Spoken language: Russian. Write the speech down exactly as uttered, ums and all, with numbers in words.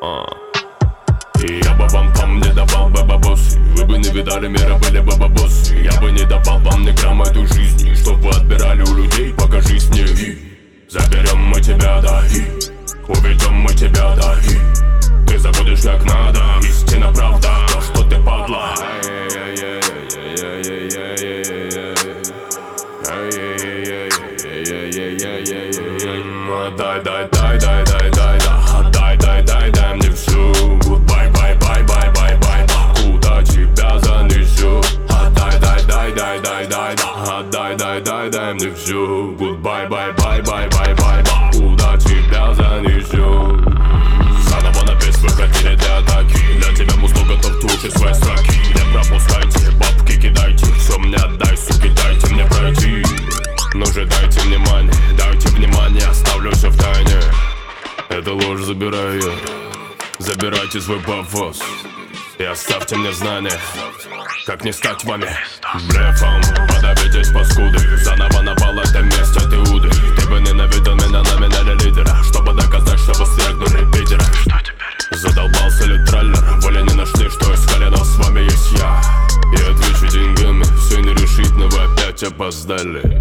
а. И я бы вам там не давал бы бабосы. Вы бы не видали мира, были бы бабосы. Я бы не давал вам ни грамма этой жизни, чтоб вы отбирали у людей, пока жизнь не и заберем мы тебя, да, и уведем мы тебя, да, и ты забудешь как надо. Истина, правда, то, что ты падла. Дай, дай, дай, дай, дай, дай, да. Дай, дай, дай, дай мне всю. Goodbye, bye, bye, bye, bye, bye, bye. Куда тебя занесу? Дай, дай, дай, дай, дай, дай, да. Дай, дай, дай, дай мне всю. Goodbye, bye, bye, bye, bye, bye, bye. Куда тебя занесу? Заново на песнь выходили для атаки. Для тебя музло готов тушить свои строки. Не пропускайте, бабки кидайте. Все мне отдай, суки, дайте мне пройти. Ну же дайте внимание, дайте внимание, оставлю все в тайне. Это ложь забираю я. Забирайте свой пафос и оставьте мне знания, как не стать вами блефом. Подавитесь, паскуды. Заново напал это место, ты уды. Ты бы ненавидел меня, номинали лидера, чтобы доказать, что вы свергнули Питера. Что теперь? Задолбался ли траллер? Воля не нашли, что искали, но с вами есть я. И отвечу деньгами, все не решить, но вы опять опоздали.